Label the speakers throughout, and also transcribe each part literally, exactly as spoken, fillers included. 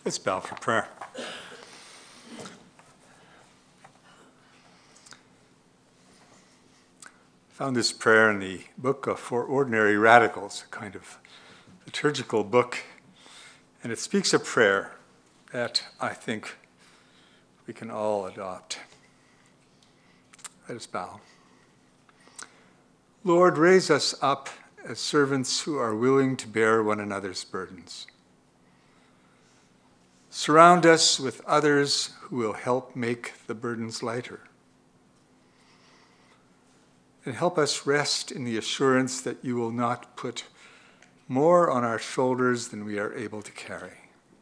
Speaker 1: Let's bow for prayer. I found this prayer in the book of For Ordinary Radicals, a kind of liturgical book, and it speaks a prayer that I think we can all adopt. Let us bow. Lord, raise us up as servants who are willing to bear one another's burdens. Surround us with others who will help make the burdens lighter. And help us rest in the assurance that you will not put more on our shoulders than we are able to carry.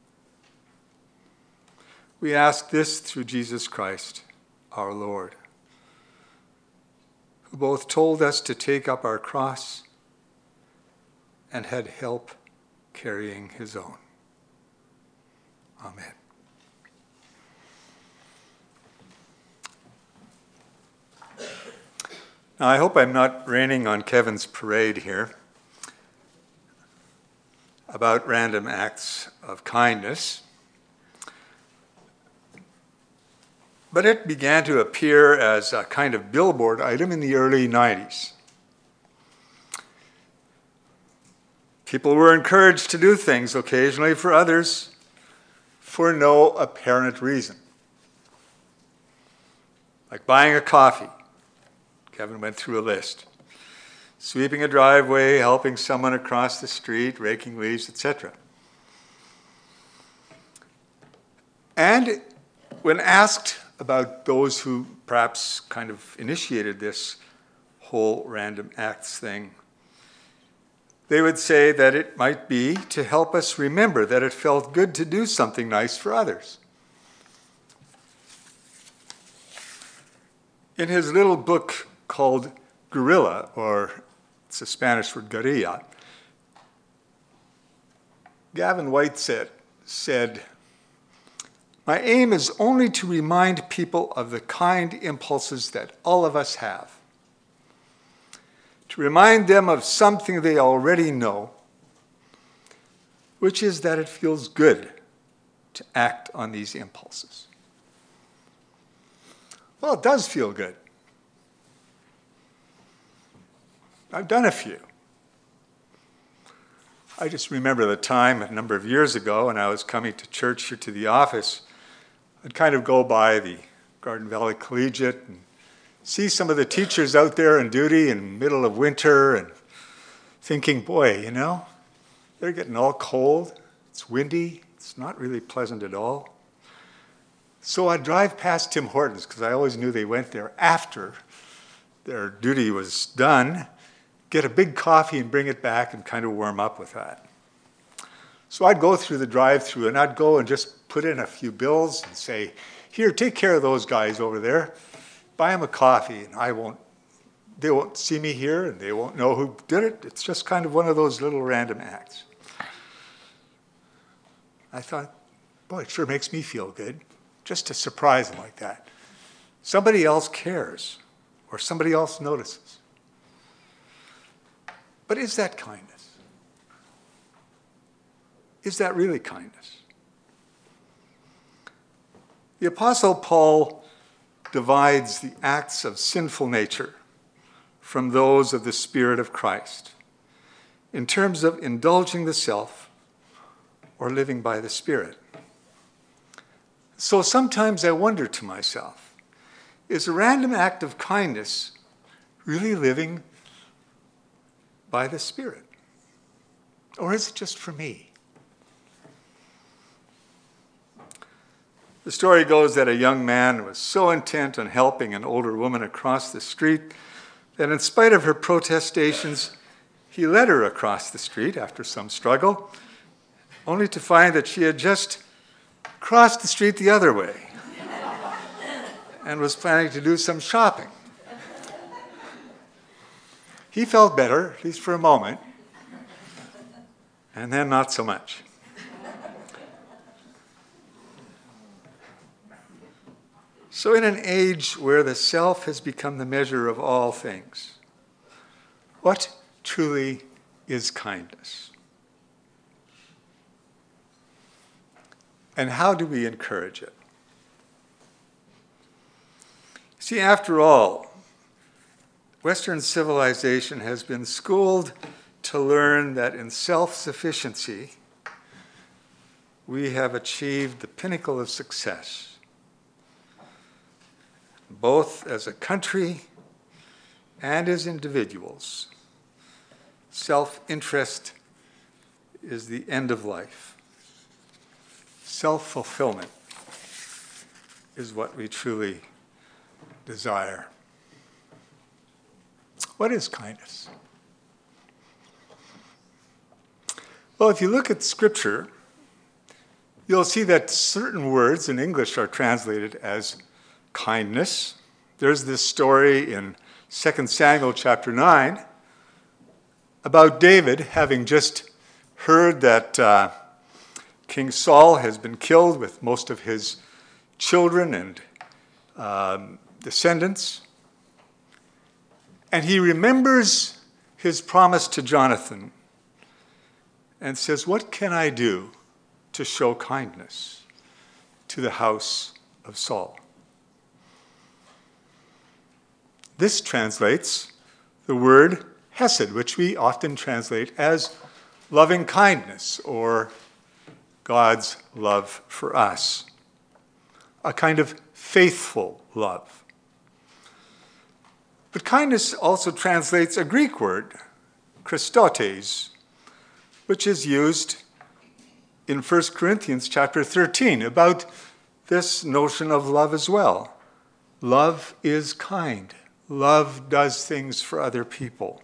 Speaker 1: We ask this through Jesus Christ, our Lord, who both told us to take up our cross and had help carrying his own. Amen. Now, I hope I'm not raining on Kevin's parade here about random acts of kindness, but it began to appear as a kind of billboard item in the early nineties. People were encouraged to do things occasionally for others for no apparent reason. Like buying a coffee. Kevin went through a list. Sweeping a driveway, helping someone across the street, raking leaves, et cetera. And when asked about those who perhaps kind of initiated this whole random acts thing, they would say that it might be to help us remember that it felt good to do something nice for others. In his little book called Guerrilla, or it's a Spanish word, guerrilla, Gavin White said, said, "My aim is only to remind people of the kind impulses that all of us have. To remind them of something they already know, which is that it feels good to act on these impulses." Well, it does feel good. I've done a few. I just remember the time a number of years ago when I was coming to church or to the office. I'd kind of go by the Garden Valley Collegiate and see some of the teachers out there on duty in the middle of winter and thinking, boy, you know, they're getting all cold. It's windy. It's not really pleasant at all. So I'd drive past Tim Hortons because I always knew they went there after their duty was done, get a big coffee and bring it back and kind of warm up with that. So I'd go through the drive-thru and I'd go and just put in a few bills and say, here, take care of those guys over there. Buy them a coffee, and I won't, they won't see me here, and they won't know who did it. It's just kind of one of those little random acts. I thought, boy, it sure makes me feel good, just to surprise them like that. Somebody else cares, or somebody else notices. But is that kindness? Is that really kindness? The Apostle Paul divides the acts of sinful nature from those of the Spirit of Christ in terms of indulging the self or living by the Spirit. So sometimes I wonder to myself, is a random act of kindness really living by the Spirit? Or is it just for me? The story goes that a young man was so intent on helping an older woman across the street that in spite of her protestations, he led her across the street after some struggle, only to find that she had just crossed the street the other way and was planning to do some shopping. He felt better, at least for a moment, and then not so much. So in an age where the self has become the measure of all things, what truly is kindness? And how do we encourage it? See, after all, Western civilization has been schooled to learn that in self-sufficiency, we have achieved the pinnacle of success, both as a country and as individuals. Self-interest is the end of life. Self-fulfillment is what we truly desire. What is kindness? Well, if you look at Scripture, you'll see that certain words in English are translated as kindness. There's this story in Second Samuel chapter nine about David having just heard that uh, King Saul has been killed with most of his children and um, descendants. And he remembers his promise to Jonathan and says, "What can I do to show kindness to the house of Saul?" This translates the word hesed, which we often translate as loving kindness or God's love for us, a kind of faithful love. But kindness also translates a Greek word, Christotes, which is used in First Corinthians chapter thirteen about this notion of love as well. Love is kind. Love does things for other people.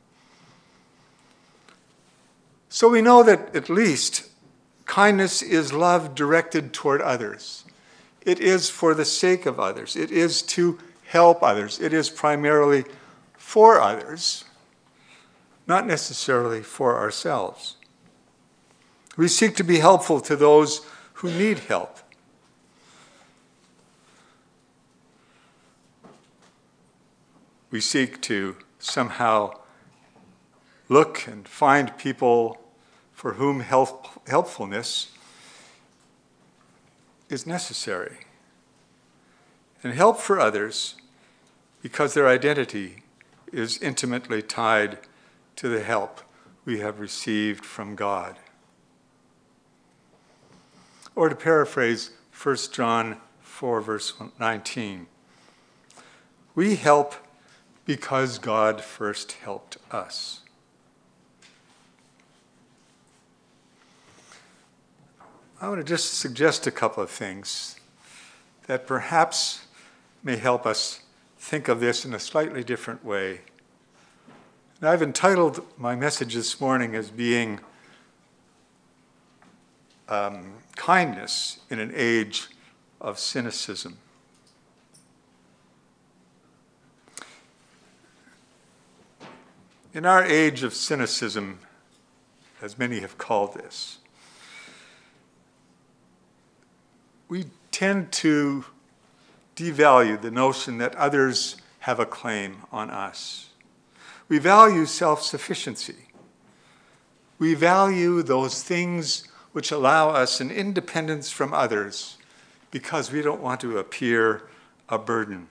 Speaker 1: So we know that at least kindness is love directed toward others. It is for the sake of others. It is to help others. It is primarily for others, not necessarily for ourselves. We seek to be helpful to those who need help. We seek to somehow look and find people for whom help, helpfulness is necessary. And help for others because their identity is intimately tied to the help we have received from God. Or to paraphrase First John four, verse nineteen, we help because God first helped us. I want to just suggest a couple of things that perhaps may help us think of this in a slightly different way. And I've entitled my message this morning as being um, Kindness in an Age of Cynicism. In our age of cynicism, as many have called this, we tend to devalue the notion that others have a claim on us. We value self-sufficiency. We value those things which allow us an independence from others because we don't want to appear a burden.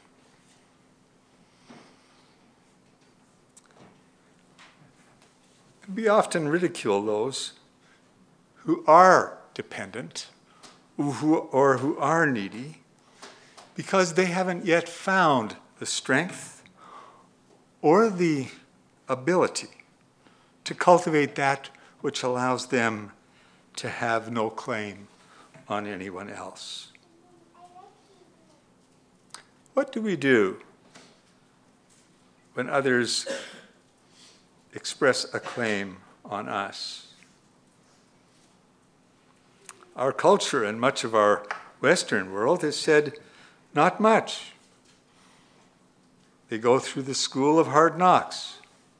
Speaker 1: We often ridicule those who are dependent who, or who are needy because they haven't yet found the strength or the ability to cultivate that which allows them to have no claim on anyone else. What do we do when others express a claim on us? Our culture and much of our Western world has said, not much. They go through the school of hard knocks.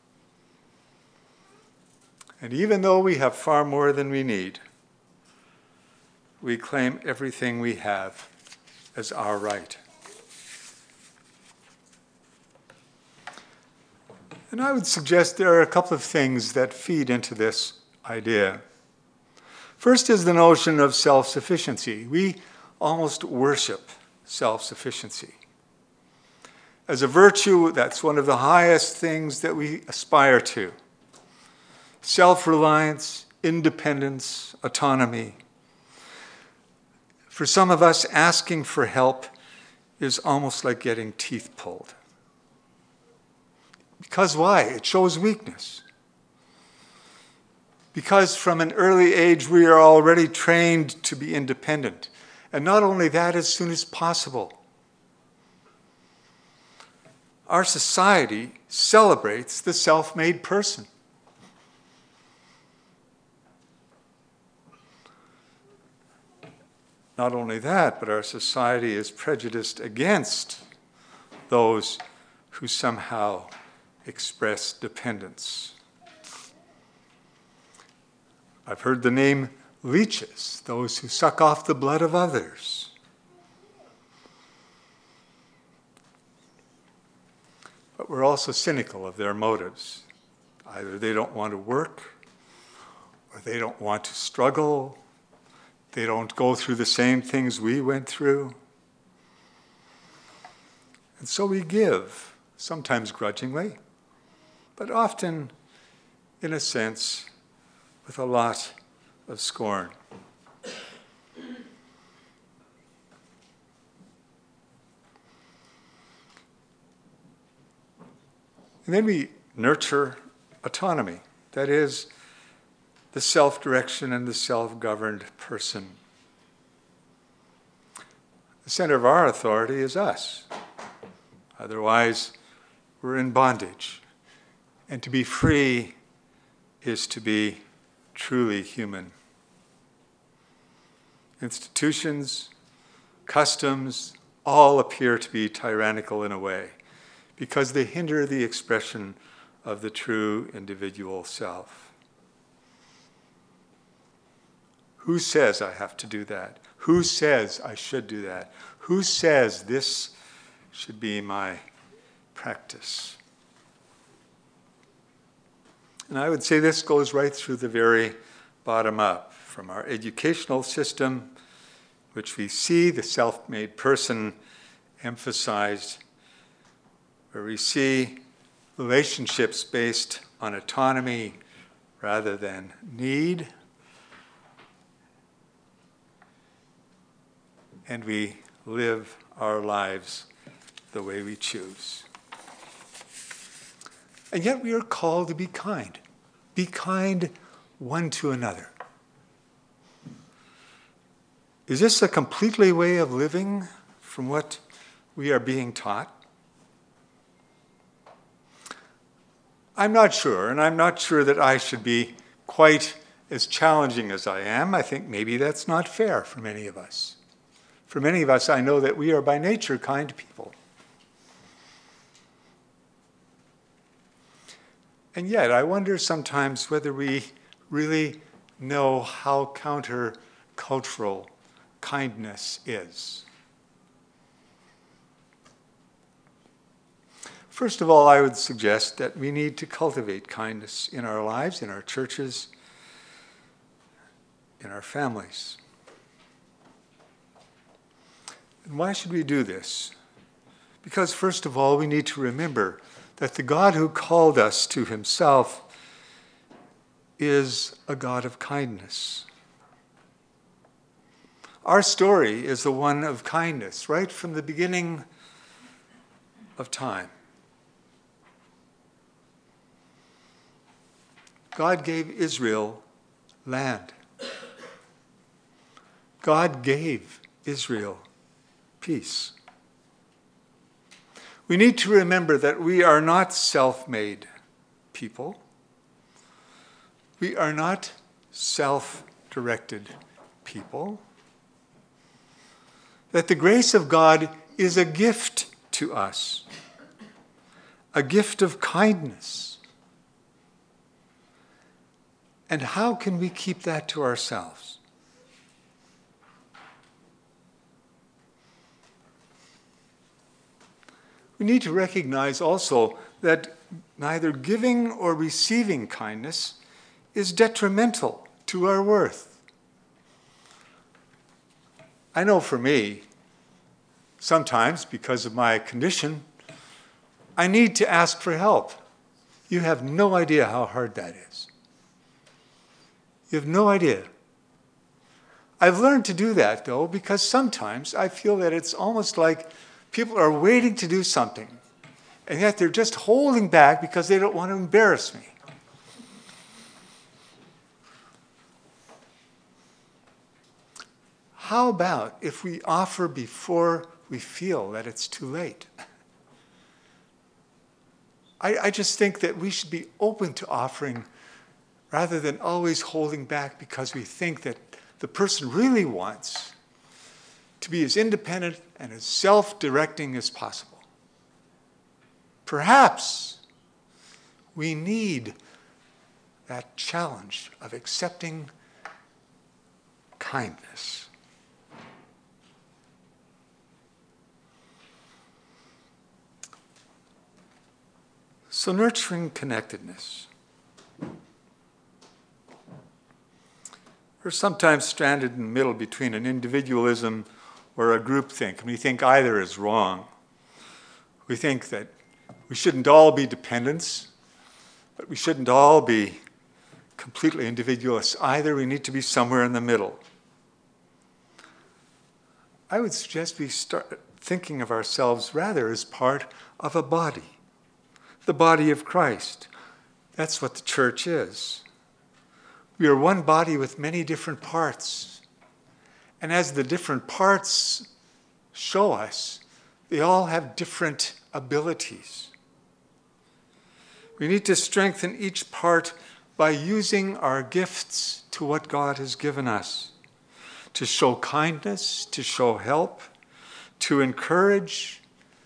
Speaker 1: And even though we have far more than we need, we claim everything we have as our right. And I would suggest there are a couple of things that feed into this idea. First is the notion of self-sufficiency. We almost worship self-sufficiency. As a virtue, that's one of the highest things that we aspire to. Self-reliance, independence, autonomy. For some of us, asking for help is almost like getting teeth pulled. Because why? It shows weakness. Because from an early age, we are already trained to be independent. And not only that, as soon as possible. Our society celebrates the self-made person. Not only that, but our society is prejudiced against those who somehow express dependence. I've heard the name leeches, those who suck off the blood of others. But we're also cynical of their motives. Either they don't want to work, or they don't want to struggle. They don't go through the same things we went through. And so we give, sometimes grudgingly, but often, in a sense, with a lot of scorn. And then we nurture autonomy, that is, the self-direction and the self-governed person. The center of our authority is us. Otherwise, we're in bondage. And to be free is to be truly human. Institutions, customs, all appear to be tyrannical in a way because they hinder the expression of the true individual self. Who says I have to do that? Who says I should do that? Who says this should be my practice? And I would say this goes right through the very bottom up, from our educational system, which we see the self-made person emphasized, where we see relationships based on autonomy rather than need. And we live our lives the way we choose. And yet we are called to be kind. Be kind one to another. Is this a completely way of living from what we are being taught? I'm not sure, and I'm not sure that I should be quite as challenging as I am. I think maybe that's not fair for many of us. For many of us, I know that we are by nature kind people. And yet, I wonder sometimes whether we really know how countercultural kindness is. First of all, I would suggest that we need to cultivate kindness in our lives, in our churches, in our families. And why should we do this? Because first of all, we need to remember that the God who called us to himself is a God of kindness. Our story is the one of kindness, right from the beginning of time. God gave Israel land. God gave Israel peace. We need to remember that we are not self-made people. We are not self-directed people. That the grace of God is a gift to us, a gift of kindness. And how can we keep that to ourselves? We need to recognize also that neither giving or receiving kindness is detrimental to our worth. I know for me, sometimes because of my condition, I need to ask for help. You have no idea how hard that is. You have no idea. I've learned to do that, though, because sometimes I feel that it's almost like people are waiting to do something, and yet they're just holding back because they don't want to embarrass me. How about if we offer before we feel that it's too late? I, I just think that we should be open to offering rather than always holding back because we think that the person really wants to be as independent and as self-directing as possible. Perhaps we need that challenge of accepting kindness. So nurturing connectedness. We're sometimes stranded in the middle between an individualism or a groupthink, and we think either is wrong. We think that we shouldn't all be dependents, but we shouldn't all be completely individualists either. We need to be somewhere in the middle. I would suggest we start thinking of ourselves rather as part of a body, the body of Christ. That's what the church is. We are one body with many different parts. And as the different parts show us, they all have different abilities. We need to strengthen each part by using our gifts to what God has given us, to show kindness, to show help, to encourage,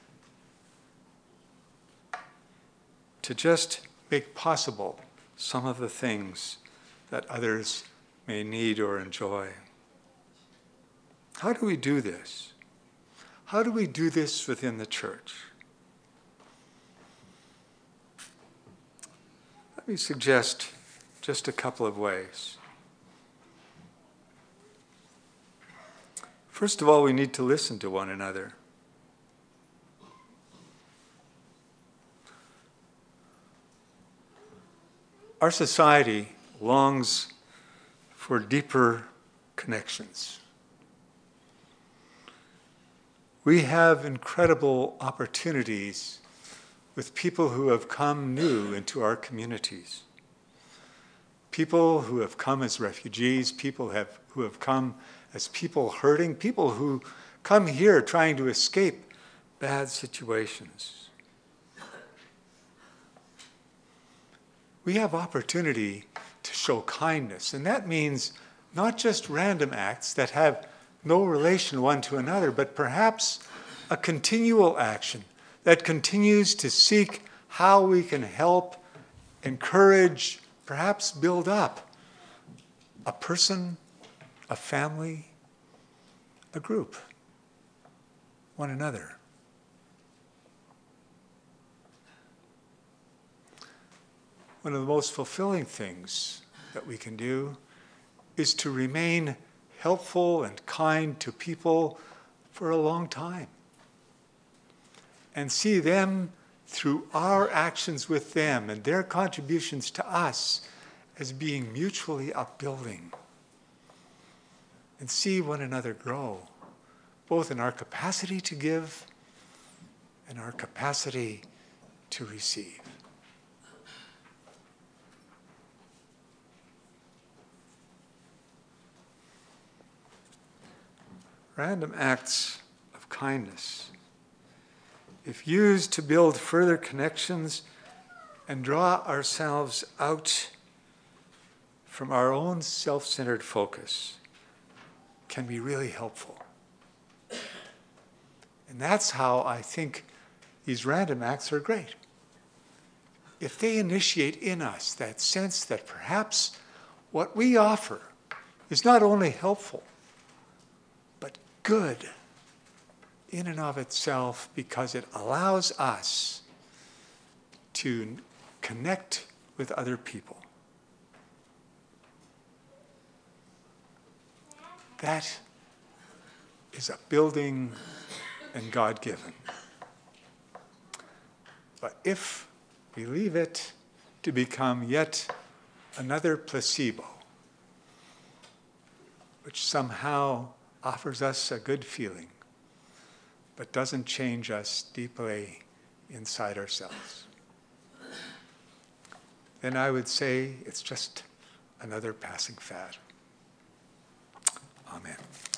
Speaker 1: to just make possible some of the things that others may need or enjoy. How do we do this? How do we do this within the church? Let me suggest just a couple of ways. First of all, we need to listen to one another. Our society longs for deeper connections. We have incredible opportunities with people who have come new into our communities. People who have come as refugees, people have, who have come as people hurting, people who come here trying to escape bad situations. We have opportunity to show kindness, and that means not just random acts that have no relation one to another, but perhaps a continual action that continues to seek how we can help, encourage, perhaps build up a person, a family, a group, one another. One of the most fulfilling things that we can do is to remain helpful and kind to people for a long time and see them through our actions with them and their contributions to us as being mutually upbuilding, and see one another grow, both in our capacity to give and our capacity to receive. Random acts of kindness, if used to build further connections and draw ourselves out from our own self-centered focus, can be really helpful. And that's how I think these random acts are great. If they initiate in us that sense that perhaps what we offer is not only helpful, but good in and of itself, because it allows us to connect with other people. That is upbuilding and God-given. But if we leave it to become yet another placebo, which somehow offers us a good feeling, but doesn't change us deeply inside ourselves, then I would say it's just another passing fad. Amen.